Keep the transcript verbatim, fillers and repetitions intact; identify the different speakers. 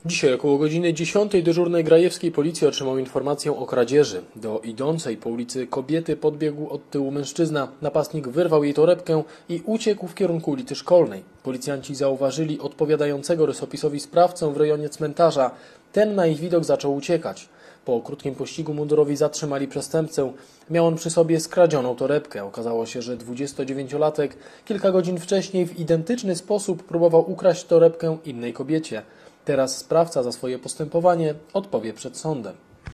Speaker 1: Dzisiaj około godziny dziesiątej dyżurny grajewskiej policji otrzymał informację o kradzieży. Do idącej po ulicy kobiety podbiegł od tyłu mężczyzna. Napastnik wyrwał jej torebkę i uciekł w kierunku ulicy Szkolnej. Policjanci zauważyli odpowiadającego rysopisowi sprawcę w rejonie cmentarza. Ten na ich widok zaczął uciekać. Po krótkim pościgu mundurowi zatrzymali przestępcę. Miał on przy sobie skradzioną torebkę. Okazało się, że dwudziestodziewięciolatek kilka godzin wcześniej w identyczny sposób próbował ukraść torebkę innej kobiecie. Teraz sprawca za swoje postępowanie odpowie przed sądem.